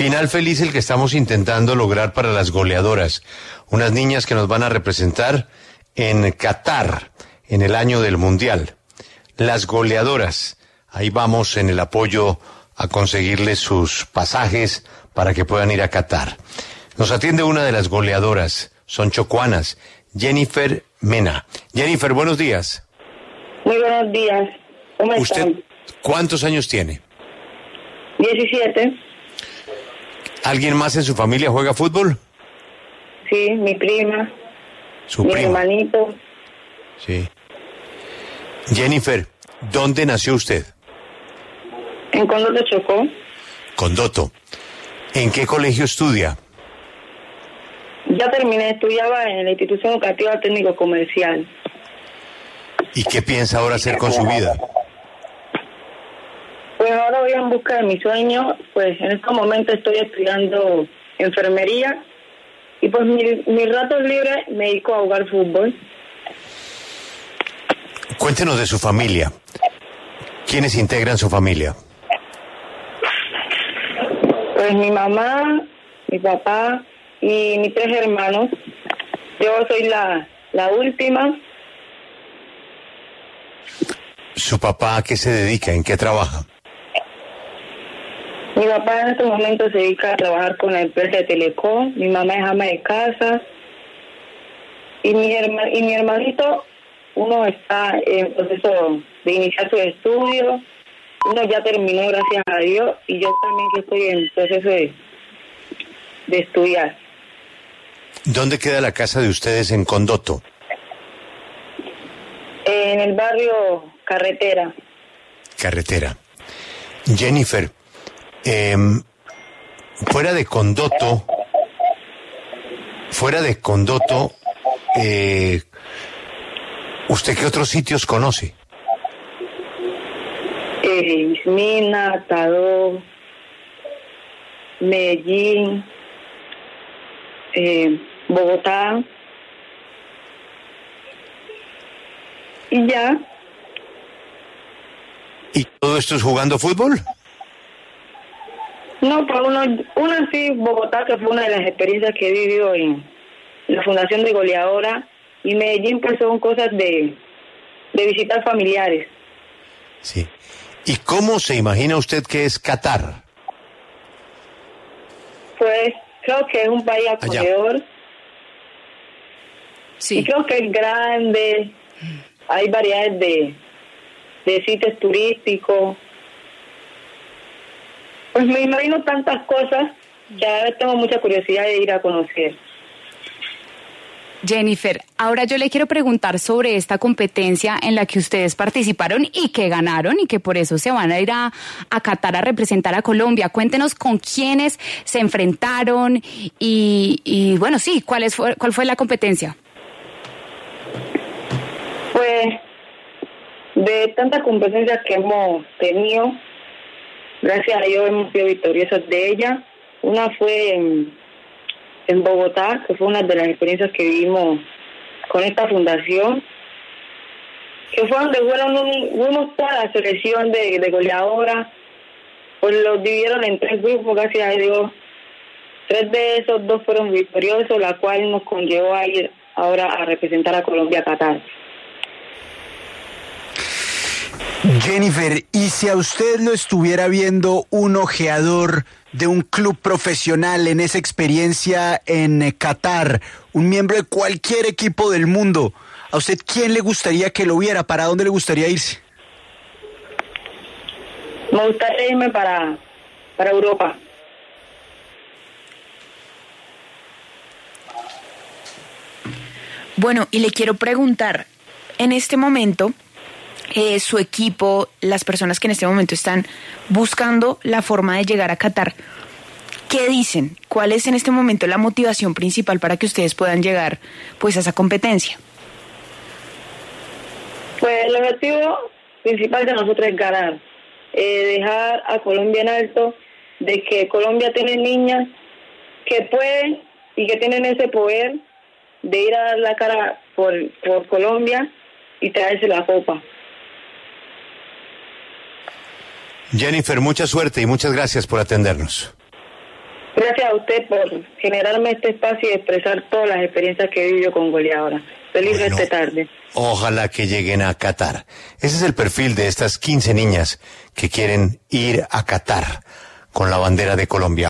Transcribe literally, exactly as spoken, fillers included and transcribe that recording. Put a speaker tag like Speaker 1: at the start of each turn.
Speaker 1: Final feliz el que estamos intentando lograr para las goleadoras, unas niñas que nos van a representar en Qatar, en el año del Mundial. Las goleadoras, ahí vamos en el apoyo a conseguirles sus pasajes para que puedan ir a Qatar. Nos atiende una de las goleadoras, son chocuanas, Jennifer Mena. Jennifer, buenos días.
Speaker 2: Muy buenos días. ¿Cómo
Speaker 1: ¿Usted
Speaker 2: están?
Speaker 1: cuántos años tiene?
Speaker 2: diecisiete.
Speaker 1: ¿Alguien más en su familia juega fútbol?
Speaker 2: Sí, mi prima,
Speaker 1: Su
Speaker 2: mi
Speaker 1: prima.
Speaker 2: hermanito.
Speaker 1: Sí. Jennifer, ¿dónde nació usted?
Speaker 2: En Condoto Chocó.
Speaker 1: Condoto. ¿En qué colegio estudia?
Speaker 2: Ya terminé, estudiaba en la institución educativa técnico comercial.
Speaker 1: ¿Y qué piensa ahora hacer con su vida?
Speaker 2: Pues ahora voy en busca de mi sueño. Pues en este momento estoy estudiando enfermería. Y pues mi- mis ratos libres me dedico a jugar fútbol.
Speaker 1: Cuéntenos de su familia. ¿Quiénes integran su familia?
Speaker 2: Pues mi mamá, mi papá y mis tres hermanos. Yo soy la, la última.
Speaker 1: ¿Su papá a qué se dedica? ¿En qué trabaja?
Speaker 2: Mi papá en este momento se dedica a trabajar con la empresa de Telecom. Mi mamá es ama de casa. Y mi, herma, y mi hermanito, uno está en proceso de iniciar sus estudios. Uno ya terminó, gracias a Dios. Y yo también que estoy en proceso de, de estudiar.
Speaker 1: ¿Dónde queda la casa de ustedes en Condoto?
Speaker 2: En el barrio Carretera.
Speaker 1: Carretera. Jennifer, eh, fuera de Condoto, fuera de Condoto, eh, ¿usted qué otros sitios conoce?
Speaker 2: Eh, Ismina, Tadó, Medellín, eh, Bogotá. Y ya.
Speaker 1: ¿Y todo esto es jugando fútbol?
Speaker 2: No, pues uno, una sí, Bogotá, que fue una de las experiencias que he vivido en la Fundación de Goleadora, y Medellín, pues son cosas de, de visitar familiares.
Speaker 1: Sí. ¿Y cómo se imagina usted que es Qatar?
Speaker 2: Pues creo que es un país acogedor.
Speaker 3: Sí.
Speaker 2: Y creo que es grande, hay variedades de, de sitios turísticos. Pues me imagino tantas cosas que ahora tengo mucha curiosidad de ir a conocer.
Speaker 3: Jennifer, ahora yo le quiero preguntar sobre esta competencia en la que ustedes participaron y que ganaron y que por eso se van a ir a, a Qatar a representar a Colombia. Cuéntenos con quiénes se enfrentaron y, y bueno, sí, ¿cuál, es, cuál fue la competencia?
Speaker 2: Pues de tantas competencias que hemos tenido, gracias a Dios hemos sido victoriosos de ellas. Una fue en, en Bogotá, que fue una de las experiencias que vivimos con esta fundación, que fue donde fueron un, fuimos toda la selección de, de goleadoras. Pues los dividieron en tres grupos, gracias a Dios. Tres de esos, dos fueron victoriosos, la cual nos conllevó a ir ahora a representar a Colombia a Qatar.
Speaker 4: Jennifer, ¿y si a usted lo estuviera viendo un ojeador de un club profesional en esa experiencia en eh, Qatar, un miembro de cualquier equipo del mundo, a usted quién le gustaría que lo viera? ¿Para dónde le gustaría irse?
Speaker 2: Me gustaría irme para, para Europa.
Speaker 5: Bueno, y le quiero preguntar, en este momento, eh, su equipo, las personas que en este momento están buscando la forma de llegar a Qatar, ¿qué dicen? ¿Cuál es en este momento la motivación principal para que ustedes puedan llegar pues a esa competencia?
Speaker 2: Pues el objetivo principal de nosotros es ganar, eh, dejar a Colombia en alto, de que Colombia tiene niñas que pueden y que tienen ese poder de ir a dar la cara por, por Colombia y traerse la copa.
Speaker 1: Jennifer, mucha suerte y muchas gracias por atendernos.
Speaker 2: Gracias a usted por generarme este espacio y expresar todas las experiencias que he vivido con goleadora. Feliz
Speaker 1: Bueno,
Speaker 2: esta tarde.
Speaker 1: Ojalá que lleguen a Qatar. Ese es el perfil de estas quince niñas que quieren ir a Qatar con la bandera de Colombia.